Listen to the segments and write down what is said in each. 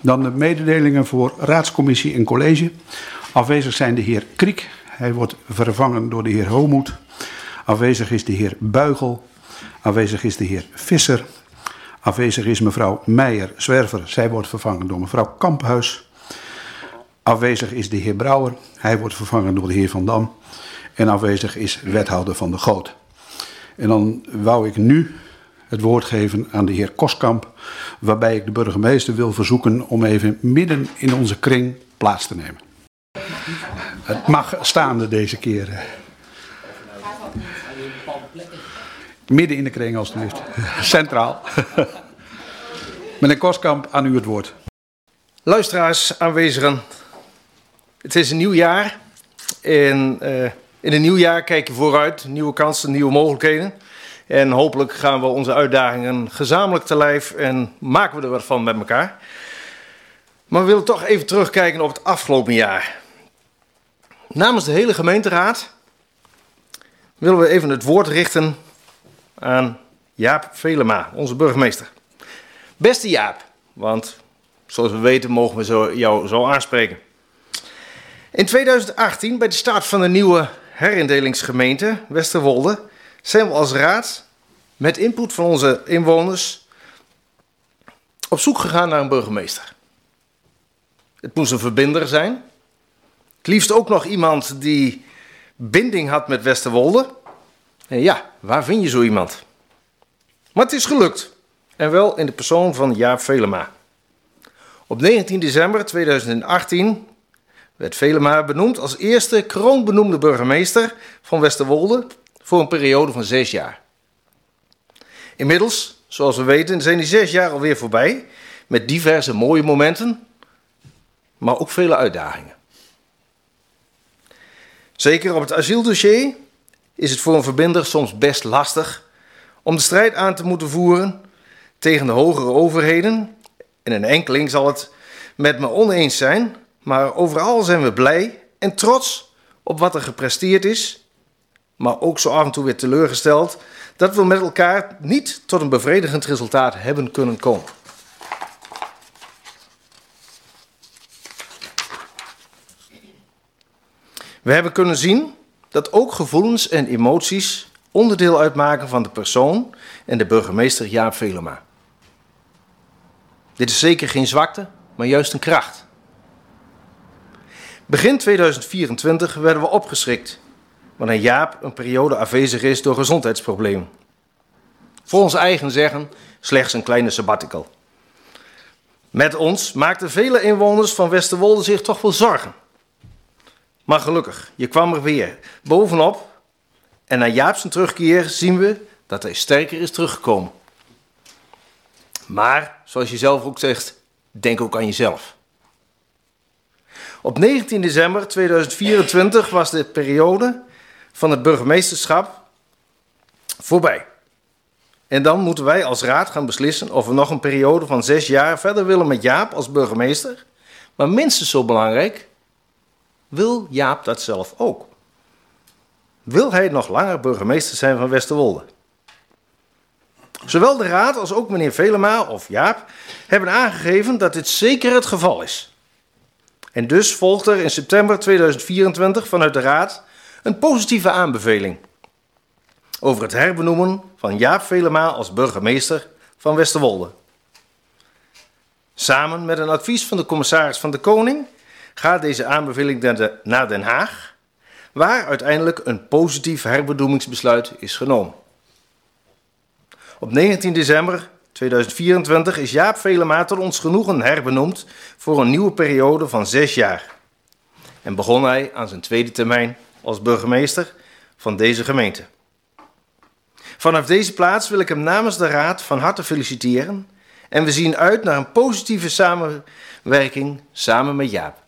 Dan de mededelingen voor raadscommissie en college. Afwezig zijn de heer Kriek. Hij wordt vervangen door de heer Homoet. Afwezig is de heer Buigel. Afwezig is de heer Visser. Afwezig is mevrouw Meijer-Zwerver. Zij wordt vervangen door mevrouw Kamphuis. Afwezig is de heer Brouwer. Hij wordt vervangen door de heer Van Dam. En afwezig is wethouder Van der Goot. En dan wou ik nu het woord geven aan de heer Koskamp, waarbij ik de burgemeester wil verzoeken om even midden in onze kring plaats te nemen. Het mag staande deze keer. Midden in de kring alstublieft. Centraal. Meneer Koskamp, aan u het woord. Luisteraars, aanwezigen. Het is een nieuw jaar. En in een nieuw jaar kijk je vooruit. Nieuwe kansen, nieuwe mogelijkheden. En hopelijk gaan we onze uitdagingen gezamenlijk te lijf en maken we er wat van met elkaar. Maar we willen toch even terugkijken op het afgelopen jaar. Namens de hele gemeenteraad willen we even het woord richten aan Jaap Velema, onze burgemeester. Beste Jaap, want zoals we weten mogen we jou zo aanspreken. In 2018, bij de start van de nieuwe herindelingsgemeente Westerwolde, zijn we als raad met input van onze inwoners op zoek gegaan naar een burgemeester. Het moest een verbinder zijn. Het liefst ook nog iemand die binding had met Westerwolde. En ja, waar vind je zo iemand? Maar het is gelukt. En wel in de persoon van Jaap Velema. Op 19 december 2018 werd Velema benoemd als eerste kroonbenoemde burgemeester van Westerwolde voor een periode van 6 jaar. Inmiddels, zoals we weten, zijn die 6 jaar alweer voorbij, met diverse mooie momenten, maar ook vele uitdagingen. Zeker op het asieldossier is het voor een verbinder soms best lastig om de strijd aan te moeten voeren tegen de hogere overheden. En een enkeling zal het met me oneens zijn, maar overal zijn we blij en trots op wat er gepresteerd is, maar ook zo af en toe weer teleurgesteld dat we met elkaar niet tot een bevredigend resultaat hebben kunnen komen. We hebben kunnen zien dat ook gevoelens en emoties onderdeel uitmaken van de persoon en de burgemeester Jaap Velema. Dit is zeker geen zwakte, maar juist een kracht. Begin 2024 werden we opgeschrikt wanneer Jaap een periode afwezig is door gezondheidsproblemen. Voor ons eigen zeggen slechts een kleine sabbatical. Met ons maakten vele inwoners van Westerwolde zich toch wel zorgen. Maar gelukkig, je kwam er weer bovenop en na Jaap zijn terugkeer zien we dat hij sterker is teruggekomen. Maar, zoals je zelf ook zegt, denk ook aan jezelf. Op 19 december 2024 was de periode van het burgemeesterschap voorbij. En dan moeten wij als raad gaan beslissen of we nog een periode van 6 jaar verder willen met Jaap als burgemeester. Maar minstens zo belangrijk, wil Jaap dat zelf ook? Wil hij nog langer burgemeester zijn van Westerwolde? Zowel de raad als ook meneer Velema of Jaap hebben aangegeven dat dit zeker het geval is. En dus volgt er in september 2024 vanuit de raad een positieve aanbeveling over het herbenoemen van Jaap Velema als burgemeester van Westerwolde. Samen met een advies van de commissaris van de Koning gaat deze aanbeveling naar Den Haag, waar uiteindelijk een positief herbenoemingsbesluit is genomen. Op 19 december 2024 is Jaap Velema tot ons genoegen herbenoemd voor een nieuwe periode van 6 jaar. En begon hij aan zijn tweede termijn als burgemeester van deze gemeente. Vanaf deze plaats wil ik hem namens de raad van harte feliciteren en we zien uit naar een positieve samenwerking samen met Jaap.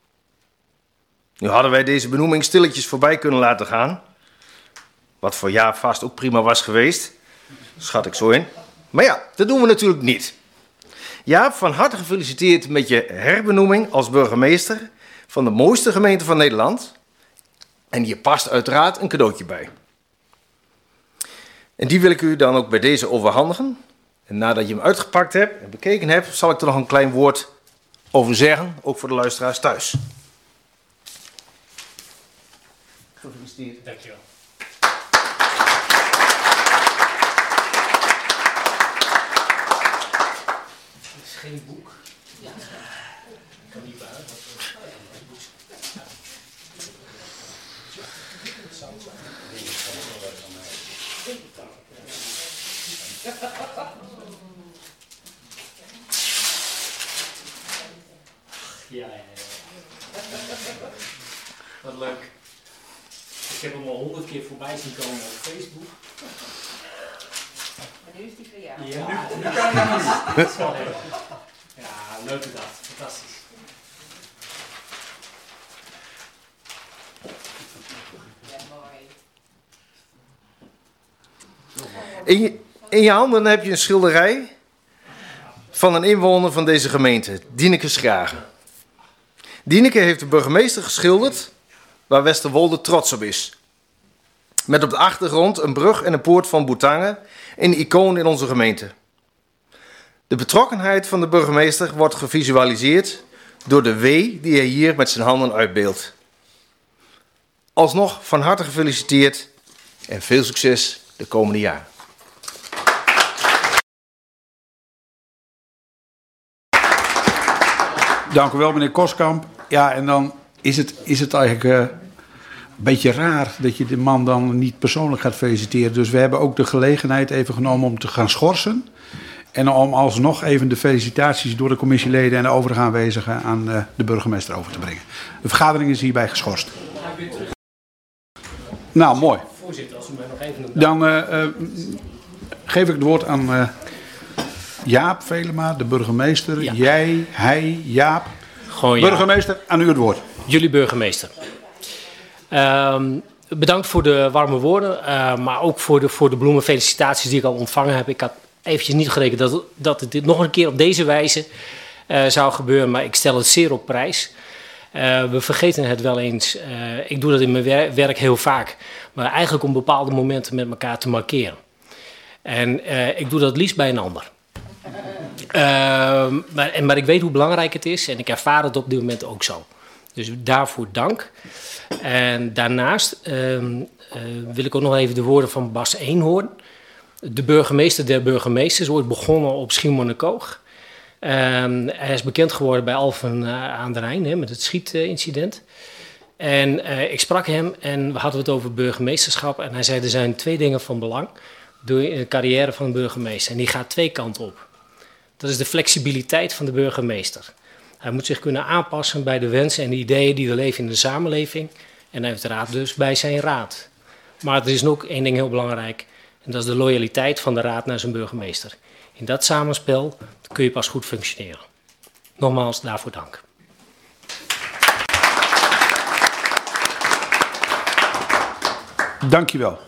Nu hadden wij deze benoeming stilletjes voorbij kunnen laten gaan, wat voor Jaap vast ook prima was geweest, schat ik zo in. Maar ja, dat doen we natuurlijk niet. Jaap, van harte gefeliciteerd met je herbenoeming als burgemeester van de mooiste gemeente van Nederland. En hier past uiteraard een cadeautje bij. En die wil ik u dan ook bij deze overhandigen. En nadat je hem uitgepakt hebt en bekeken hebt, zal ik er nog een klein woord over zeggen, ook voor de luisteraars thuis. Gefeliciteerd. Dankjewel. Het is geen boek. Ja. Ik kan niet buiten. Ja. Wat leuk. Ik heb hem al 100 keer voorbij zien komen op Facebook. Maar nu is die voor jou. Ja, nu kan je dat is wel heel. Ja, leuke dag. Fantastisch. Ja, mooi. In je handen heb je een schilderij van een inwoner van deze gemeente, Dieneke Schragen. Dieneke heeft de burgemeester geschilderd waar Westerwolde trots op is. Met op de achtergrond een brug en een poort van Boetangen, een icoon in onze gemeente. De betrokkenheid van de burgemeester wordt gevisualiseerd door de W die hij hier met zijn handen uitbeeldt. Alsnog van harte gefeliciteerd en veel succes de komende jaren. Dank u wel, meneer Koskamp. Ja, en dan is het eigenlijk een beetje raar dat je de man dan niet persoonlijk gaat feliciteren. Dus we hebben ook de gelegenheid even genomen om te gaan schorsen. En om alsnog even de felicitaties door de commissieleden en de overige aanwezigen aan de burgemeester over te brengen. De vergadering is hierbij geschorst. Nou, mooi. Voorzitter, als u mij nog even noemt. Dan geef ik het woord aan Jaap Velema, de burgemeester. Ja. Jij, hij, Jaap. Gewoon ja. Burgemeester, aan u het woord. Jullie burgemeester. Bedankt voor de warme woorden, maar ook voor de bloemen felicitaties die ik al ontvangen heb. Ik had eventjes niet gerekend dat dit nog een keer op deze wijze zou gebeuren, maar ik stel het zeer op prijs. We vergeten het wel eens. Ik doe dat in mijn werk heel vaak, maar eigenlijk om bepaalde momenten met elkaar te markeren. En ik doe dat liefst bij een ander. Maar ik weet hoe belangrijk het is en ik ervaar het op dit moment ook zo. Dus daarvoor dank. En daarnaast wil ik ook nog even de woorden van Bas Eenhoorn. De burgemeester der burgemeesters, ooit begonnen op Schiermonnikoog. Hij is bekend geworden bij Alphen aan de Rijn met het schietincident. En ik sprak hem en we hadden het over burgemeesterschap. En hij zei er zijn 2 dingen van belang door de carrière van een burgemeester. En die gaat 2 kanten op. Dat is de flexibiliteit van de burgemeester. Hij moet zich kunnen aanpassen bij de wensen en de ideeën die er leven in de samenleving. En uiteraard dus bij zijn raad. Maar er is ook 1 ding heel belangrijk. En dat is de loyaliteit van de raad naar zijn burgemeester. In dat samenspel kun je pas goed functioneren. Nogmaals, daarvoor dank. Dank je wel.